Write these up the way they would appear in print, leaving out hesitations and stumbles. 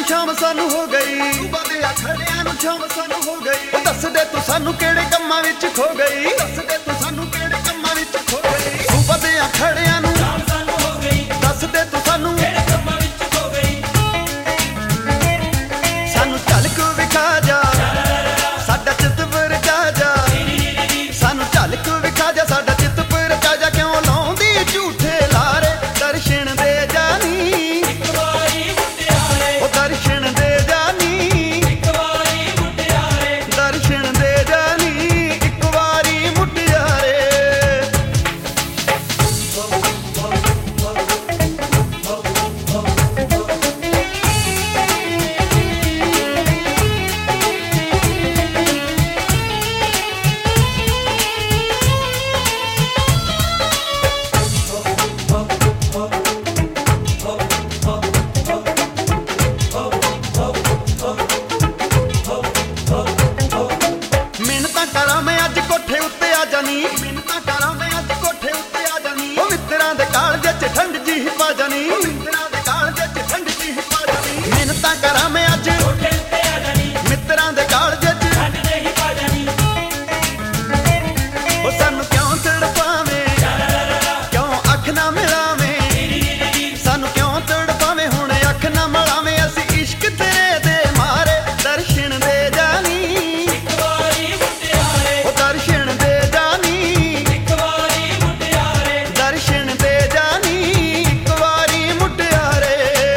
ਸ਼ਾਮ ਸਾਨੂੰ ਹੋ ਗਈ, ਸੂਬਾ ਦੇ ਅਖੜਿਆਂ ਨੂੰ ਸ਼ਾਮ ਸਾਨੂੰ ਹੋ ਗਈ। ਦੱਸ ਦੇ ਤੂੰ ਸਾਨੂੰ ਕਿਹੜੇ ਕੰਮਾਂ ਵਿੱਚ ਖੋ ਗਈ, ਦੱਸ ਦੇ ਤੂੰ ਸਾਨੂੰ ਕਿਹੜੇ ਕੰਮਾਂ ਵਿੱਚ ਖੋ ਗਈ। ਸੂਬਾ ਦੇ ਅਖੜਿਆਂ ਨੂੰ ਸ਼ਾਮ ਸਾਨੂੰ ਹੋ ਗਈ, ਦੱਸ ਦੇ ਤੂੰ ਸਾਨੂੰ ਕਿਹੜੇ ਕੰਮਾਂ ਵਿੱਚ ਖੋ ਗਈ। ਸਾਨੂੰ ਝਲਕ ਵਿਖਾ ਜਾ ਸਾਡਾ ਚਿੱਤ ਵਰਜਾ ਜਾ, ਸਾਨੂੰ ਝਲਕ ਵਿਖਾ ਜਾ ਸਾਡਾ ਚਿੱਤ ਵਰਜਾ ਜਾ। ਕਿਉਂ ਲਾਉਂਦੀ ਝੂਠੇ ਲਾਰੇ ਦਰਸ਼ਨ ਦੇ ਜਾਨੀ, ਇੱਕ ਵਾਰੀ ਮੁਟਿਆਰੇ ਉਹ ਦਰਸ਼ਨ ਦੇ ਜਾਨੀ, ਇੱਕ ਵਾਰੀ ਮੁਟਿਆਰੇ ਦਰਸ਼ਨ ਦੇ ਜਾਨੀ, ਇੱਕ ਵਾਰੀ ਮੁਟਿਆਰੇ। ਮਿੰਨਤਾਂ ਕਰਾਂ ਮੈਂ ਅੱਜ ਕੋਠੇ ਉੱਤੇ ਆ ਜਾਨੀ, ਮਿੰਨਤਾਂ ਕਰਾਂ ਮੈਂ ਅੱਜ ਕੋਠੇ ਉੱਤੇ ਆ ਜਾਨੀ। ਉਹ ਮਿੱਤਰਾਂ ਦੇ ਕਾਲਜੇ 'ਚ ਠੰਡ ਜੀ ਪਾ ਜਾਨੀ, ਮਿੱਤਰਾਂ ਦੇ ਕਾਲਜੇ 'ਚ ਠੰਡ ਜੀ ਪਾ ਜਾਨੀ। ਮਿੰਨਤਾਂ ਕਰਾਂ ਮੈਂ ਅੱਜ ਕੋਠੇ ਉੱਤੇ ਆ ਜਾਨੀ, ਮਿੱਤਰਾਂ ਦੇ ਕਾਲਜੇ 'ਚ ਠੰਡ ਜੀ ਪਾ ਜਾਨੀ। ਉਹ ਸਾਨੂੰ ਕਿਉਂ ਤੜਪਾਵੇਂ, ਕਿਉਂ ਅੱਖ ਨਾ ਮਿਲਾਵੇਂ, ਸਾਨੂੰ ਕਿਉਂ ਤੜਪਾਵੇਂ ਹੁਣ ਅੱਖ ਨਾ ਮਿਲਾਵੇਂ। ਅਸੀਂ ਇਸ਼ਕ ਤੇਰੇ ਦੇ ਮਾਰੇ ਦਰਸ਼ਨ ਦੇ ਜਾਨੀ, ਇੱਕ ਵਾਰੀ ਮੁਟਿਆਰੇ ਉਹ ਦਰਸ਼ਨ ਦੇ ਜਾਨੀ, ਇੱਕ ਵਾਰੀ ਮੁਟਿਆਰੇ ਦਰਸ਼ਨ ਦੇ ਜਾਨੀ, ਇੱਕ ਵਾਰੀ ਮੁਟਿਆਰੇ।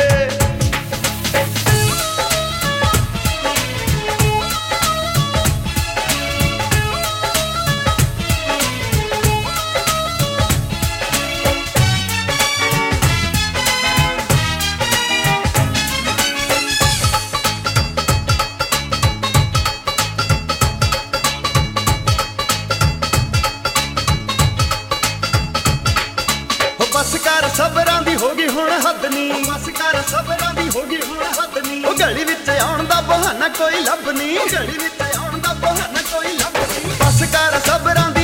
ਬਸ ਕਰ ਸਬਰਾਂ ਦੀ ਹੋ ਗਈ ਹੁਣ ਹੱਦ ਨੀ, ਬਸ ਕਰ ਸਬਰਾਂ ਦੀ ਹੋ ਗਈ ਹੁਣ ਹੱਦ ਨੀ। ਉਹ ਗਲੀ ਵਿੱਚ ਆਉਣ ਦਾ ਬਹਾਨਾ ਕੋਈ ਲੱਭ ਨੀ, ਗਲੀ ਵਿੱਚ ਆਉਣ ਦਾ ਬਹਾਨਾ ਕੋਈ ਲੱਭ ਨੀ। ਬਸ ਕਰ ਸਬਰਾਂ